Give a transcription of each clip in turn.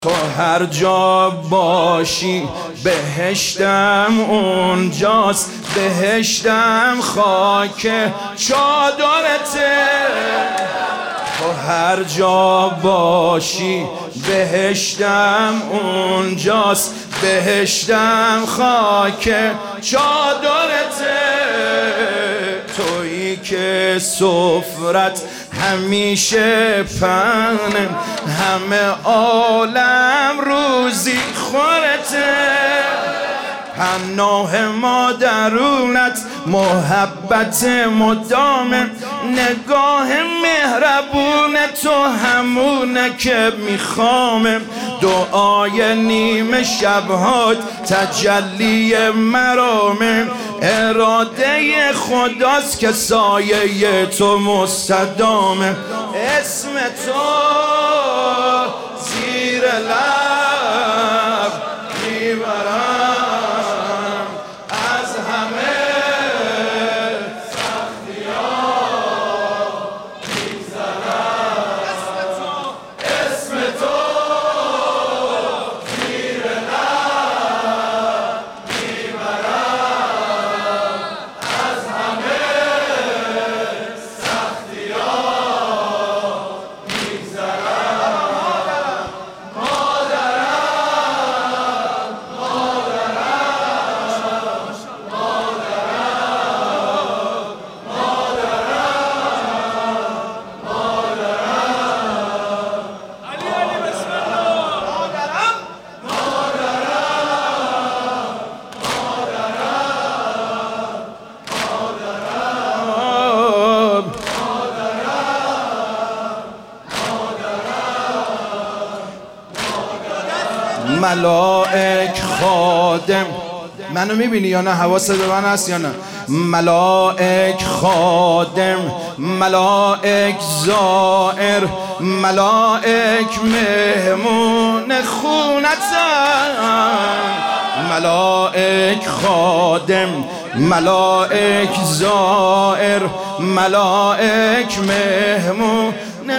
تو هر جا باشی بهشتم اونجاست، بهشتم خاک چادرته. تو هر جا باشی بهشتم اونجاست، بهشتم خاک چادرته. تویی که سفرت همیشه پهنه، همه عالم روزی خورته. پناه ما درونت محبت مدامه، نگاه مهربون تو همونه که میخوامه. دعای نیمه شبهات تجلی مرامه، اراده خداست که سایه تو مستدامه. اسم تو زیر لب میبرم، از همه سختی ها میگذرم. اسم تو زیر لب میبرم، از همه سختی ها میگذرم. ملائک خادم، منو میبینی یا نه؟ حواست به من هست یا نه؟ ملائک خادم، ملائک زائر، ملائک مهمون خونتن. ملائک خادم، ملائک زائر، ملائک مهمون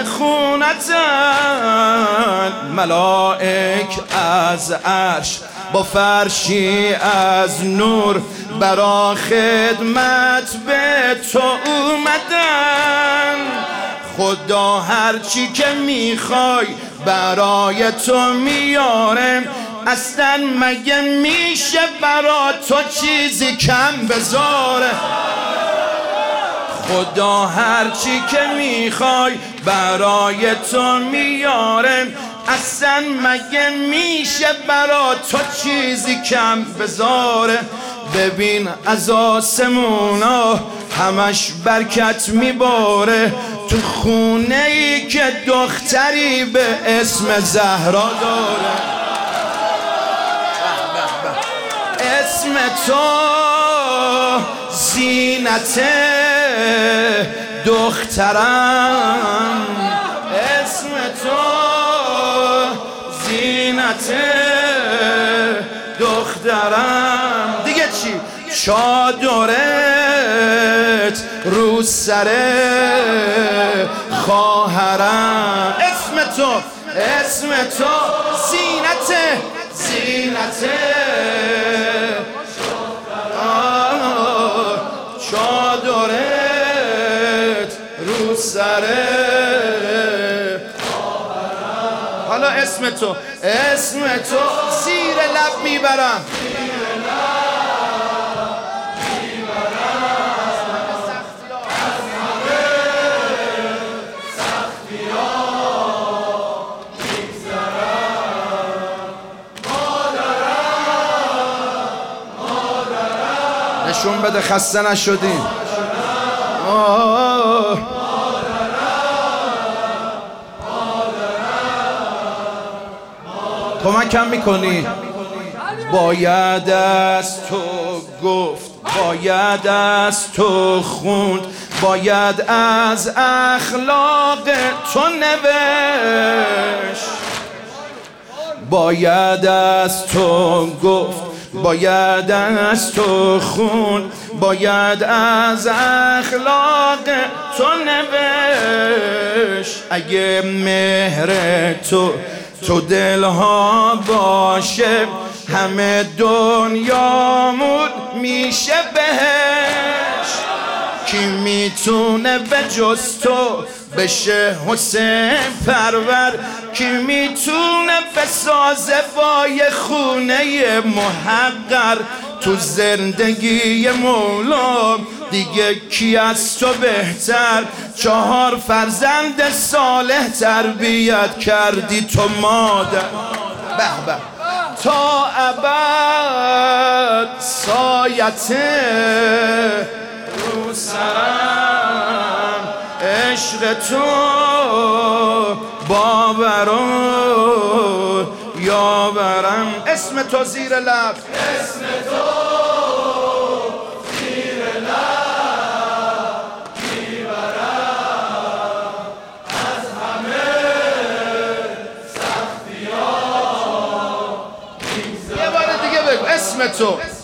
خونتن. ملائک از عرش با فرشی از نور برا خدمت به تو اومدن. خدا هرچی که میخوای برای تو میاره، اصلا مگه میشه برا تو چیزی کم بذاره؟ خدا هرچی که میخوای برای تو میاره، اصلا مگه میشه برا تو چیزی کم بذاره؟ ببین از آسمونا همش برکت میباره، تو خونه ای که دختری به اسم زهرا داره. اسم تو زینت دخترم، اسم تو زینت دخترم. دیگه چی؟ چادرت رو سر خواهرم. اسم تو، اسم تو زینت، زینت چادرت رو سر. حالا اسم تو، اسم تو زیر لب میبرم. نشون بده خسته نشدیم. کمکم میکنی؟ باید از تو گفت، باید از تو خوند، باید از اخلاق تو نوشت. باید از تو گفت، باید از تو خون، باید از اخلاق تو نوشت. اگه مهر تو تو دلها باشه همه دنیامون میشه بهش. کی میتونه به جز تو بشه حسین پرور؟ کی میتونه بسازه با یه خونه محقر؟ تو زندگی مولا دیگه کی از تو بهتر؟ 4 فرزند صالح تربیت کردی تو مادر. به به تا ابد سایت رو سرم، عشق تو باورو یاورم. اسم تو زیر لب، اسم تو زیر لب میبرم از همه سختی ها. یه بار دیگه بگو اسم تو.